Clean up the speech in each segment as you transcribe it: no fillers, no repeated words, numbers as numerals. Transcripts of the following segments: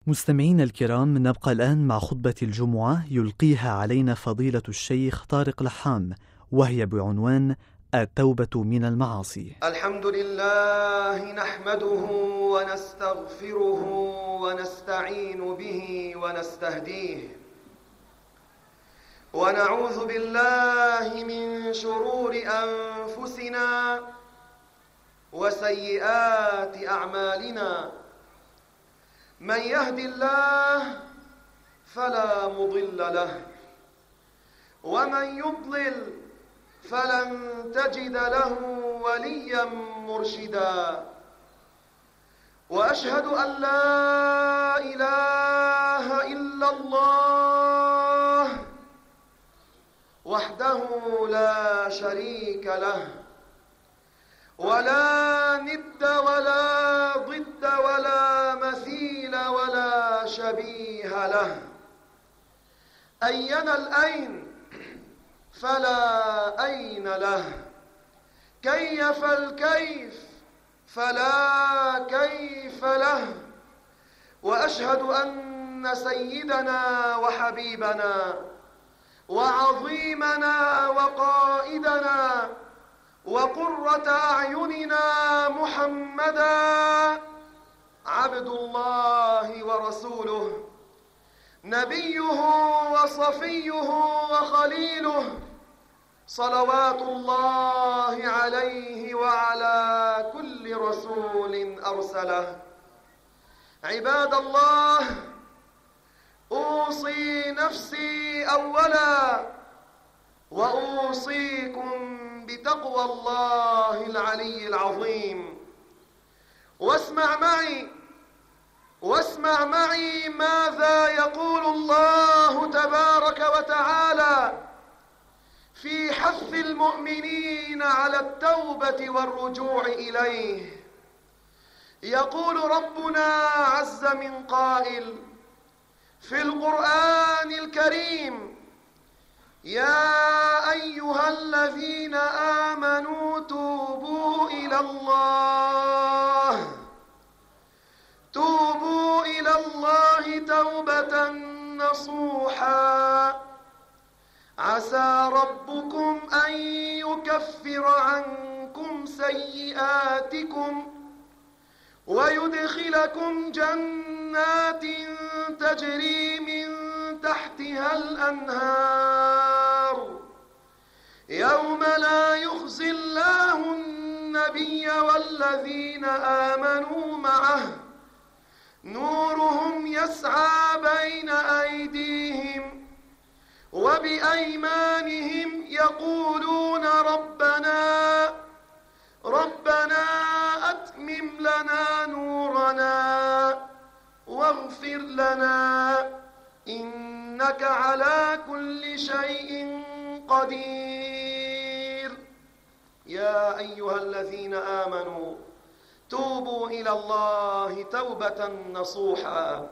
مستمعين الكرام، نبقى الآن مع خطبة الجمعة يلقيها علينا فضيلة الشيخ طارق لحام، وهي بعنوان التوبة من المعاصي. الحمد لله نحمده ونستغفره ونستعين به ونستهديه، ونعوذ بالله من شرور أنفسنا وسيئات أعمالنا. من يهد الله فلا مضل له، ومن يضلل فلن تجد له وليا مرشدا. وأشهد أن لا إله إلا الله وحده لا شريك له، ولا ند ولا ضد ولا مثيل ولا شبيه له. أين الأين فلا أين له، كيف الكيف فلا كيف له. وأشهد أن سيدنا وحبيبنا وعظيمنا وقائدنا وقرة أعيننا محمدا عبد الله ورسوله، نبيه وصفيه وخليله، صلوات الله عليه وعلى كل رسول أرسله. عباد الله، أوصي نفسي أولا وأوصيكم بتقوى الله العلي العظيم. واسمع معي ماذا يقول الله تبارك وتعالى في حث المؤمنين على التوبة والرجوع إليه. يقول ربنا عز من قائل في القرآن الكريم: يا أيها الذين آمنوا توبوا إلى الله توبة نصوحا، عسى ربكم أن يكفر عنكم سيئاتكم ويدخلكم جنات تجري من تحتها الأنهار، يوم لا يخزي الله النبي والذين آمنوا معه، نورهم يسعى بين أيديهم وبأيمانهم، يقولون ربنا أتمم لنا نورنا واغفر لنا إنك على كل شيء قدير. يا أيها الذين آمنوا توبوا إلى الله توبة نصوحا.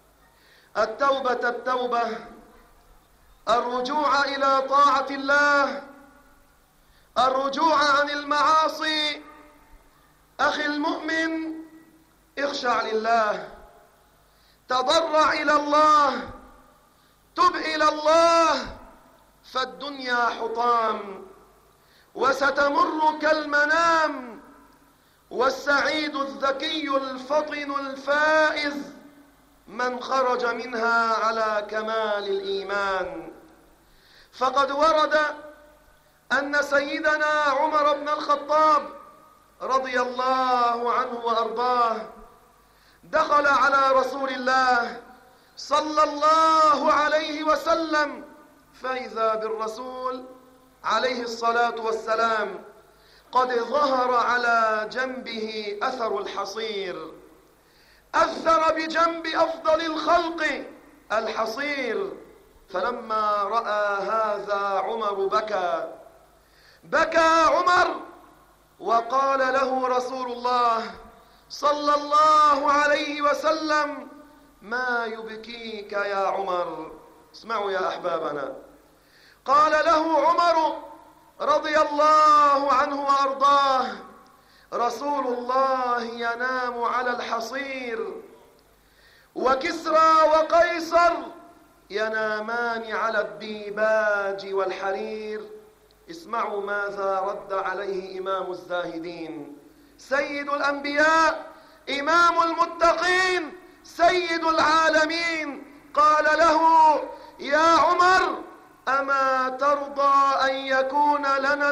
التوبة الرجوع إلى طاعة الله، الرجوع عن المعاصي. أخي المؤمن، اخشع لله، تضرع إلى الله، تب إلى الله، فالدنيا حطام وستمر كالمنام، والسعيد الذكي الفطن الفائز من خرج منها على كمال الإيمان. فقد ورد أن سيدنا عمر بن الخطاب رضي الله عنه وأرضاه دخل على رسول الله صلى الله عليه وسلم، فإذا بالرسول عليه الصلاة والسلام قد ظهر على جنبه أثر الحصير، أثر بجنب أفضل الخلق الحصير. فلما رأى هذا عمر بكى عمر، وقال له رسول الله صلى الله عليه وسلم: ما يبكيك يا عمر؟ اسمعوا يا أحبابنا. قال له عمر رضي الله عنه وأرضاه: رسول الله ينام على الحصير وكسرى وقيصر ينامان على الديباج والحرير. اسمعوا ماذا رد عليه إمام الزاهدين، سيد الأنبياء، إمام المتقين، سيد العالمين. قال له: يا عمر، أما ترضى أن يكون لنا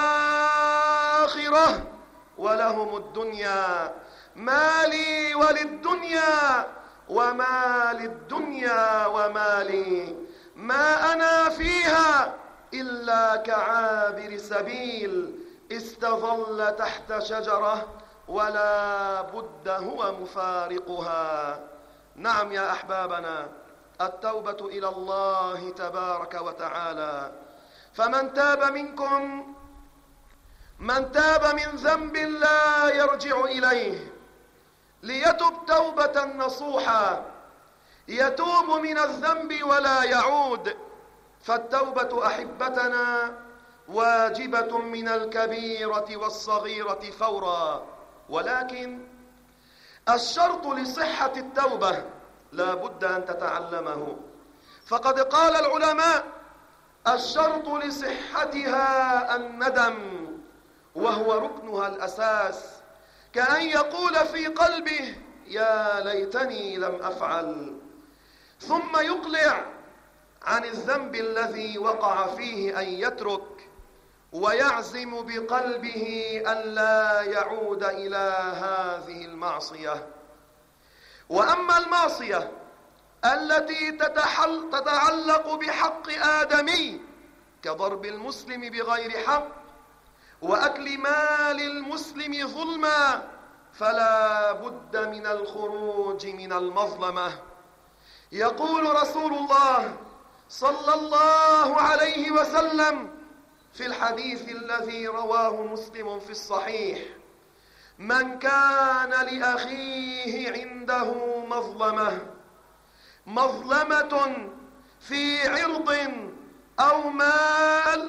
الآخرة ولهم الدنيا؟ ما لي وللدنيا وما للدنيا وما لي، ما أنا فيها إلا كعابر سبيل استظل تحت شجرة ولا بد هو مفارقها. نعم يا أحبابنا، التوبة إلى الله تبارك وتعالى. فمن تاب منكم، من تاب من ذنب لا يرجع إليه ليتب توبة نصوحا، يتوب من الذنب ولا يعود. فالتوبة أحبتنا واجبة من الكبيرة والصغيرة فورا، ولكن الشرط لصحة التوبة لا بد أن تتعلمه. فقد قال العلماء: الشرط لصحتها الندم، وهو ركنها الأساس، كأن يقول في قلبه: يا ليتني لم أفعل، ثم يقلع عن الذنب الذي وقع فيه أن يترك، ويعزم بقلبه أن لا يعود إلى هذه المعصية. وأما المعصية التي تتعلق بحق آدمي كضرب المسلم بغير حق وأكل مال المسلم ظلما، فلا بد من الخروج من المظلمة. يقول رسول الله صلى الله عليه وسلم في الحديث الذي رواه مسلم في الصحيح: من كان لأخيه عنده مظلمة في عرض أو مال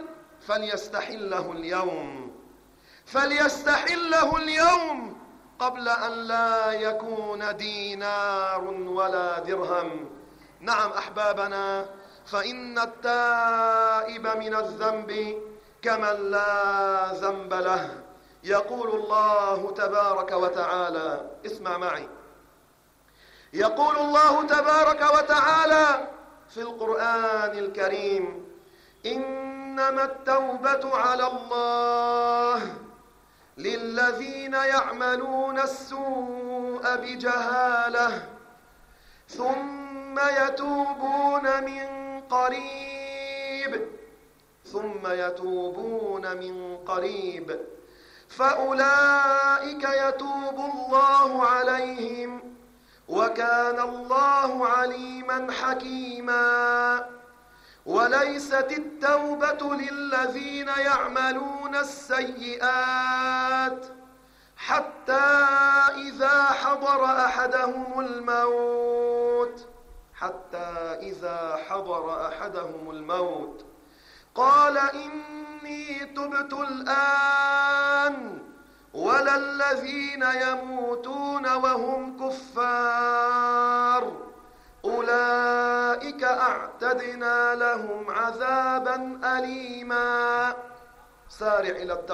فليستحله اليوم قبل أن لا يكون دينار ولا درهم. نعم أحبابنا، فإن التائب من الذنب كمن لا ذنب له. يقول الله تبارك وتعالى، اسمع معي، يقول الله تبارك وتعالى في القرآن الكريم: إنما التوبة على الله للذين يعملون السوء بجهالة ثم يتوبون من قريب فأولئك يتوب الله عليهم وكان الله عليما حكيما. وليست التوبة للذين يعملون السيئات حتى إذا حضر أحدهم الموت قال إني تبت الآن، ولا الذين يموتون وهم كفار أولئك أعتدنا لهم عذابا أليما. سارع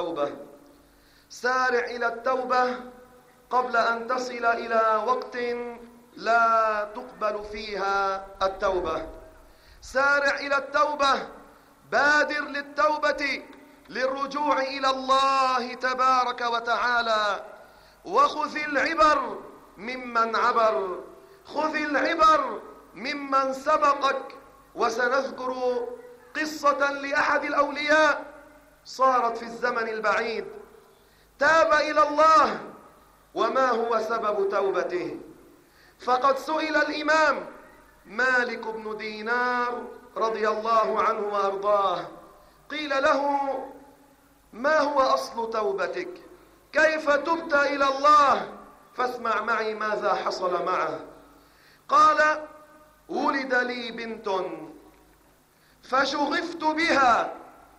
إلى التوبة قبل أن تصل إلى وقت لا تقبل فيها التوبة. سارع إلى التوبة، بادر للتوبة، للرجوع إلى الله تبارك وتعالى. وخذ العبر ممن عبر، خذ العبر ممن سبقك. وسنذكر قصة لأحد الأولياء صارت في الزمن البعيد، تاب إلى الله. وما هو سبب توبته؟ فقد سئل الإمام مالك بن دينار رضي الله عنه وأرضاه، قيل له: ما هو أصل توبتك؟ كيف تبت إلى الله؟ فاسمع معي ماذا حصل معه. قال: ولد لي بنت فشغفت بها،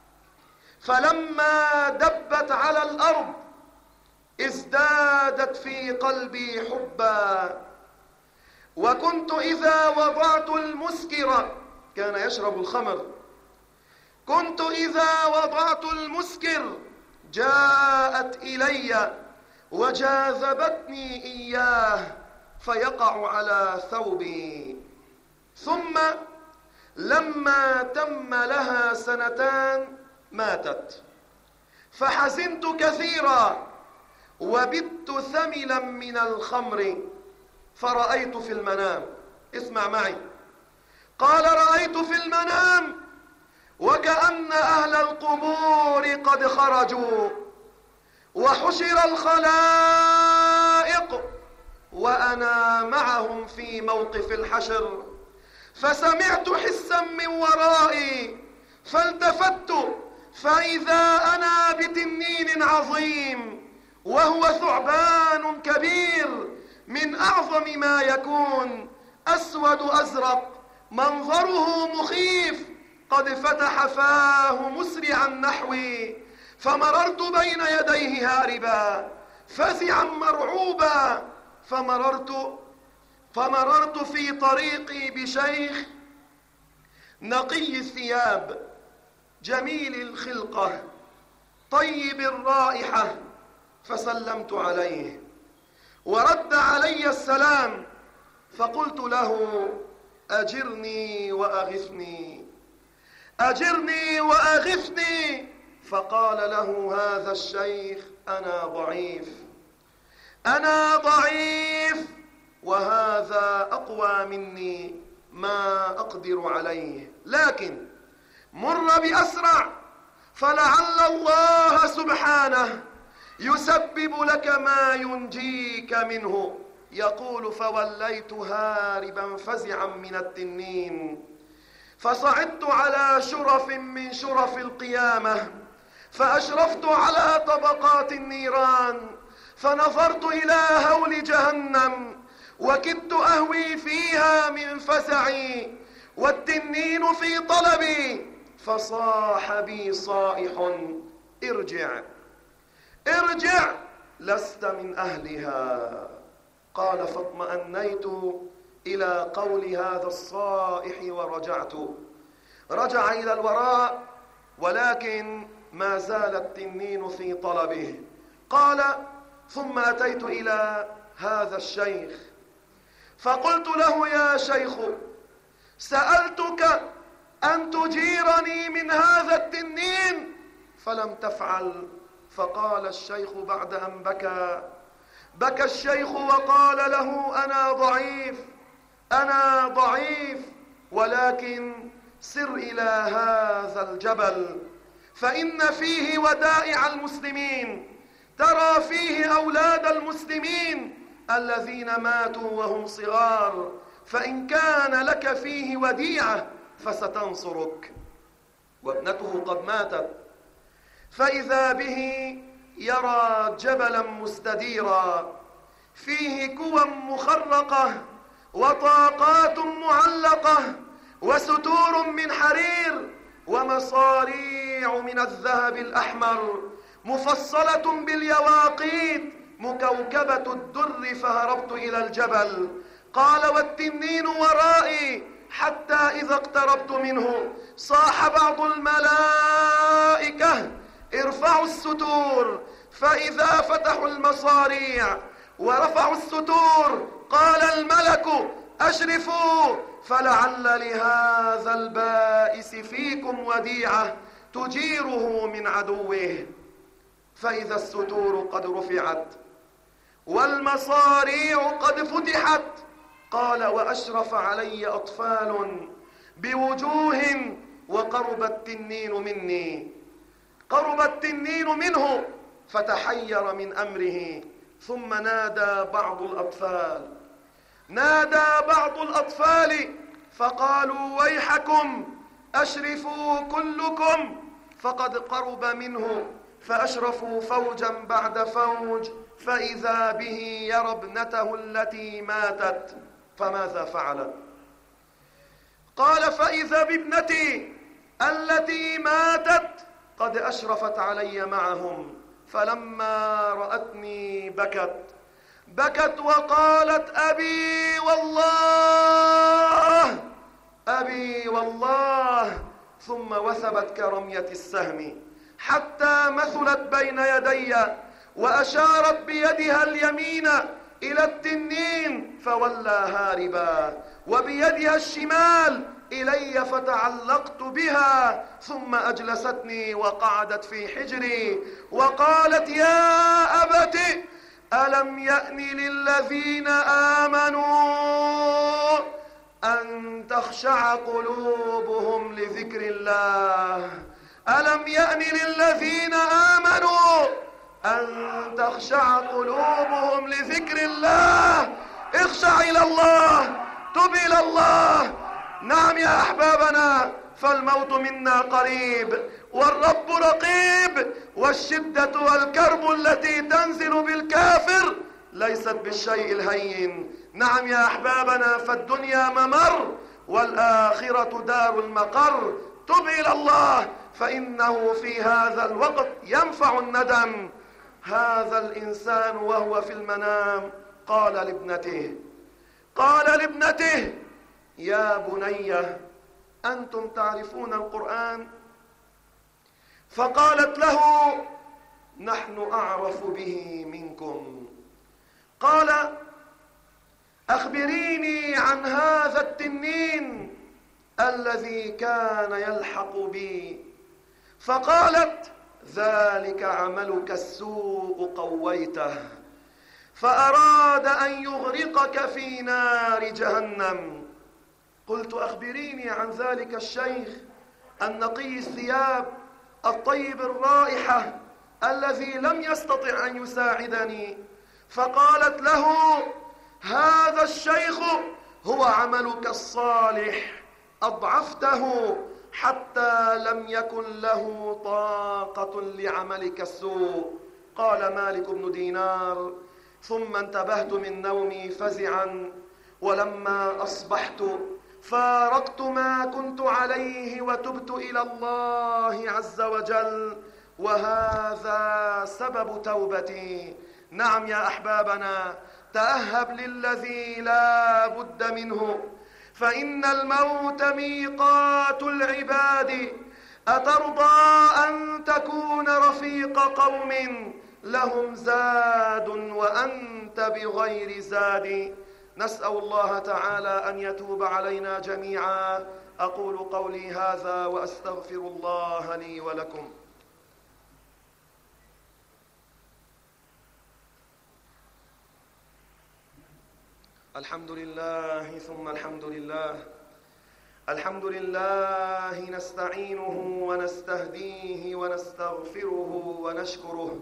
فلما دبت على الأرض ازدادت في قلبي حبا، وكنت إذا وضعت المسكر، كان يشرب الخمر، كنت إذا وضعت المسكر جاءت إلي وجاذبتني إياه فيقع على ثوبي. ثم لما تم لها 2 ماتت، فحزنت كثيرا وبت ثملا من الخمر، فرأيت في المنام، اسمع معي، قال رأيت في المنام وكأن أهل القبور قد خرجوا وحشر الخلائق وأنا معهم في موقف الحشر، فسمعت حسا من ورائي فالتفت فإذا أنا بتنين عظيم وهو ثعبان كبير من أعظم ما يكون، أسود أزرق منظره مخيف، قد فتح فاه مسرعا نحوي، فمررت بين يديه هاربا فزعا مرعوبا، فمررت في طريقي بشيخ نقي الثياب جميل الخلقة طيب الرائحة، فسلمت عليه ورد علي السلام، فقلت له أجرني وأغثني، أجرني وأغثني. فقال له هذا الشيخ أنا ضعيف، أنا ضعيف، وهذا أقوى مني ما أقدر عليه، لكن مر بأسرع فلعل الله سبحانه يسبب لك ما ينجيك منه. يقول فوليت هاربا فزعا من التنين، فصعدت على شرف من شرف القيامة، فأشرفت على طبقات النيران، فنظرت إلى هول جهنم وكدت أهوي فيها من فزعي والتنين في طلبي، فصاح بي صائح ارجع ارجع لست من أهلها. قال فاطمأنيت إلى قول هذا الصائح ورجعت. رجع إلى الوراء ولكن ما زال التنين في طلبه. قال ثم أتيت إلى هذا الشيخ فقلت له يا شيخ سألتك أن تجيرني من هذا التنين فلم تفعل. فقال الشيخ بعد أن بكى الشيخ وقال له أنا ضعيف، أنا ضعيف، ولكن سر إلى هذا الجبل فإن فيه ودائع المسلمين، ترى فيه أولاد المسلمين الذين ماتوا وهم صغار، فإن كان لك فيه وديعة فستنصرك. وابنته قد ماتت، فإذا به يرى جبلا مستديرا فيه كوى مخرقة وطاقات معلقة وستور من حرير ومصاريع من الذهب الأحمر مفصلة باليواقيت مكوكبة الدر، فهربت إلى الجبل. قال والتنين ورائي حتى إذا اقتربت منه صاح بعض الملائكة ارفعوا الستور، فإذا فتحوا المصاريع ورفعوا الستور قال الملك أشرفوا فلعل لهذا البائس فيكم وديعة تجيره من عدوه. فإذا الستور قد رفعت والمصاريع قد فتحت قال وأشرف علي أطفال بوجوه وقرب التنين مني، قرب التنين منه فتحير من أمره. ثم نادى بعض الأطفال فقالوا ويحكم أشرفوا كلكم، فقد قرب منه. فأشرفوا فوجا بعد فوج فإذا به يرى ابنته التي ماتت. فماذا فعل؟ قال فإذا بابنتي التي ماتت قد أشرفت علي معهم، فلما رأتني بكت وقالت أبي والله أبي والله، ثم وثبت كرمية السهم حتى مثلت بين يدي، وأشارت بيدها اليمين إلى التنين فولى هاربا، وبيدها الشمال إلي فتعلقت بها، ثم أجلستني وقعدت في حجري وقالت يا أبت ألم يأن للذين آمنوا أن تخشع قلوبهم لذكر الله؟ ألم يأن للذين آمنوا أن تخشع قلوبهم لذكر الله؟ اخشع إلى الله، تب إلى الله. نعم يا أحبابنا، فالموت منا قريب والرب رقيب، والشدة والكرب التي تنزل بالكافر ليست بالشيء الهين. نعم يا أحبابنا، فالدنيا ممر والآخرة دار المقر. تب إلى الله، فإنه في هذا الوقت ينفع الندم. هذا الإنسان وهو في المنام قال لابنته يا بني أنتم تعرفون القرآن؟ فقالت له نحن أعرف به منكم. قال أخبريني عن هذا التنين الذي كان يلحق بي. فقالت ذلك عملك السوء قويته، فأراد أن يغرقك في نار جهنم. قلت أخبريني عن ذلك الشيخ النقي الثياب الطيب الرائحة الذي لم يستطع أن يساعدني. فقالت له هذا الشيخ هو عملك الصالح، أضعفته حتى لم يكن له طاقة لعملك السوء. قال مالك بن دينار ثم انتبهت من نومي فزعا، ولما أصبحت فارقت ما كنت عليه وتبت إلى الله عز وجل، وهذا سبب توبتي. نعم يا أحبابنا، تأهب للذي لا بد منه، فإن الموت ميقات العباد. أترضى أن تكون رفيق قوم لهم زاد وأنت بغير زاد؟ نسأل الله تعالى أن يتوب علينا جميعا. أقول قولي هذا وأستغفر الله لي ولكم. الحمد لله ثم الحمد لله. الحمد لله نستعينه ونستهديه ونستغفره ونشكره،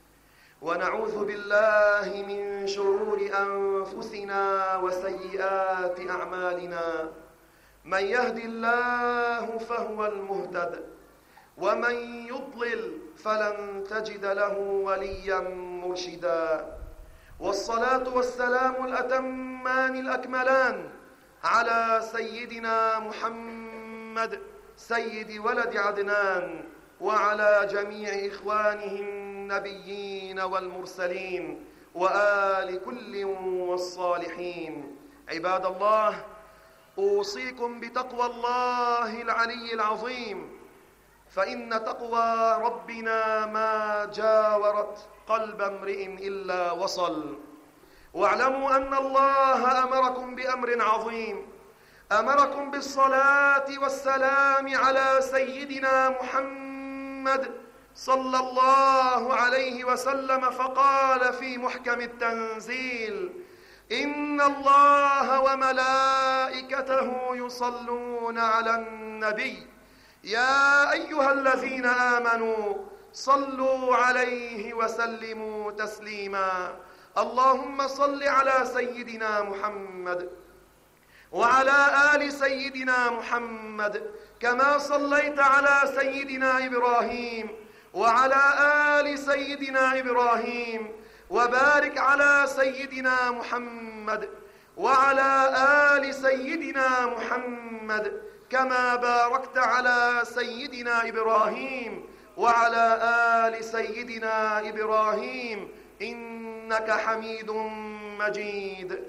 ونعوذ بالله من شرور أنفسنا وسيئات أعمالنا. من يهد الله فهو المهتد، ومن يضلل فلن تجد له وليا مرشدا. والصلاة والسلام الأتمان الأكملان على سيدنا محمد سيد ولد عدنان، وعلى جميع إخوانه النبيين والمرسلين، وآل كل والصالحين. عباد الله، أوصيكم بتقوى الله العلي العظيم، فإن تقوى ربنا ما جاورت قلب امرئ إلا وصل. واعلموا أن الله أمركم بأمر عظيم، أمركم بالصلاة والسلام على سيدنا محمد صلى الله عليه وسلم، فقال في محكم التنزيل: إن الله وملائكته يصلون على النبي يا أيها الذين آمنوا صلوا عليه وسلموا تسليما. اللهم صل على سيدنا محمد وعلى آل سيدنا محمد كما صليت على سيدنا إبراهيم وعلى آل سيدنا إبراهيم، وبارك على سيدنا محمد وعلى آل سيدنا محمد كما باركت على سيدنا إبراهيم وعلى آل سيدنا إبراهيم إنك إنك حميد مجيد.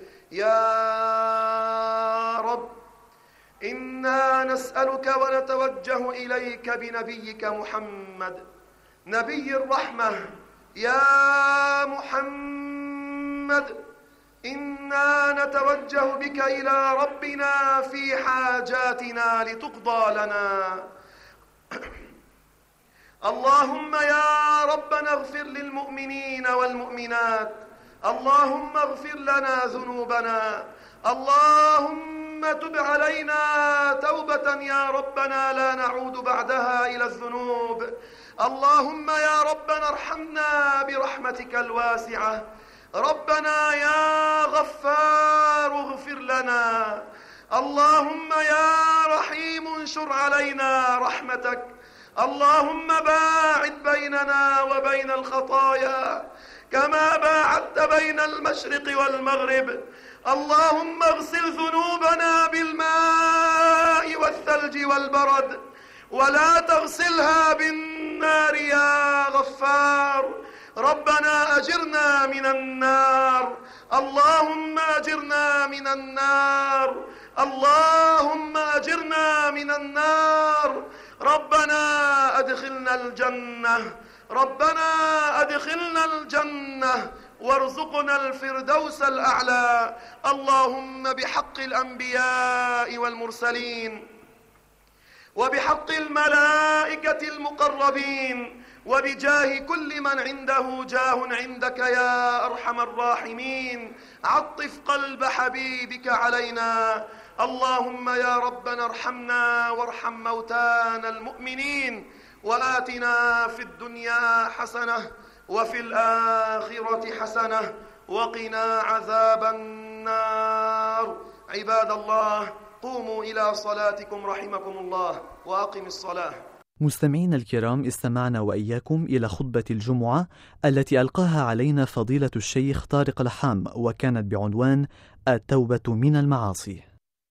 يا رب إنا نسألك ونتوجه إليك بنبيك محمد نبي الرحمة. يا محمد إنا نتوجه بك إلى ربنا في حاجاتنا لتقضى لنا. اللهم يا ربنا اغفر للمؤمنين والمؤمنات. اللهم اغفر لنا ذنوبنا. اللهم تب علينا توبة يا ربنا لا نعود بعدها إلى الذنوب. اللهم يا ربنا ارحمنا برحمتك الواسعة. ربنا يا غفار اغفر لنا. اللهم يا رحيم انشر علينا رحمتك. اللهم باعد بيننا وبين الخطايا كما باعدت بين المشرق والمغرب. اللهم اغسل ذنوبنا بالماء والثلج والبرد ولا تغسلها بالنار يا غفار. ربنا أجرنا من النار. اللهم أجرنا من النار. اللهم أجرنا من النار. ربنا أدخلنا الجنة. ربنا أدخلنا الجنة وارزقنا الفردوس الأعلى. اللهم بحق الأنبياء والمرسلين وبحق الملائكة المقربين وبجاه كل من عنده جاه عندك يا أرحم الراحمين عطف قلب حبيبك علينا. اللهم يا ربنا ارحمنا وارحم موتانا المؤمنين وآتنا في الدنيا حسنة وفي الآخرة حسنة وقنا عذاب النار. عباد الله قوموا إلى صلاتكم رحمكم الله وأقم الصلاة. مستمعين الكرام، استمعنا وإياكم إلى خطبة الجمعة التي ألقاها علينا فضيلة الشيخ طارق لحام، وكانت بعنوان التوبة من المعاصي.